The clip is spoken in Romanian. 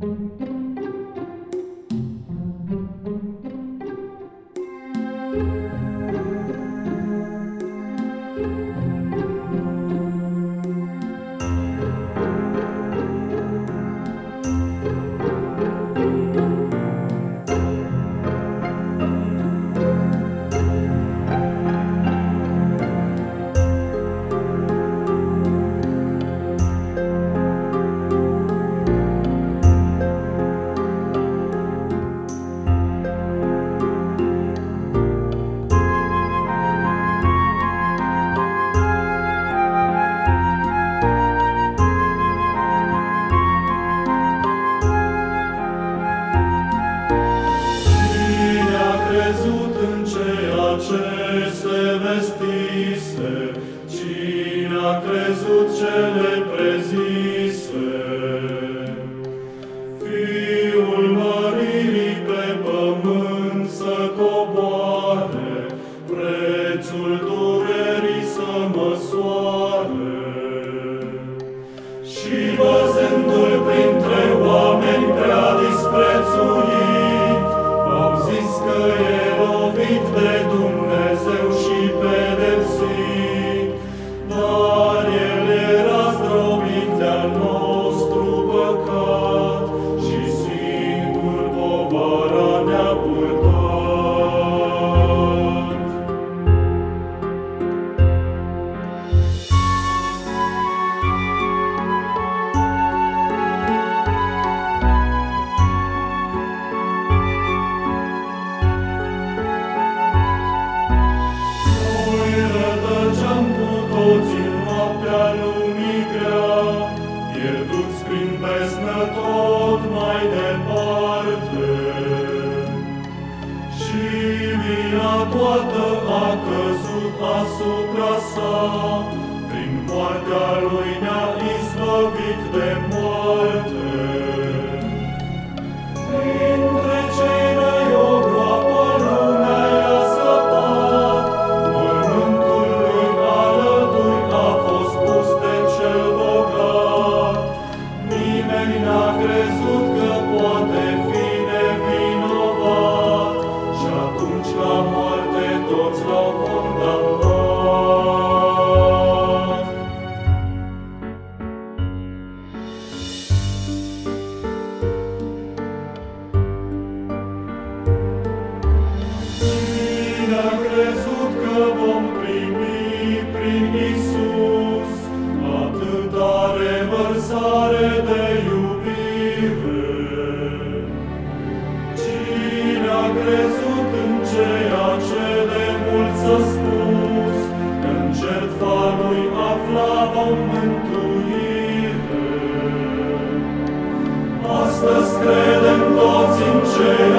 Ce se vestise, cine a crezut cele prezise? Fiul măririi pe pământ să coboare, prețul durerii să măsoare. Și văzându-l printre oameni prea disprețuit, au zis că e lovit de Dumnezeu și pedepsit, dar El era zdrobit de-al nostru păcat și singur povara ne-a purtat. Toți în noaptea lumii grea, pierduți prin beznă tot mai departe. Și vina toată a căzut asupra sa, prin moartea lui ne-a izbăvit de moarte. Dintre cei răi o groapă lumea i-a săpat, mormântul lui alături a fost pus de cel bogat. Nimeni n-a crezut că poate fi nevinovat, și atunci la moarte toți l-au condamnat. Cine a crezut că vom primi prin Iisus atâta revărsare de iubire? Cine a crezut în ceea ce de mult s-a spus, că în jertfa lui afla vom mântuire? Astăzi credem toți în ceea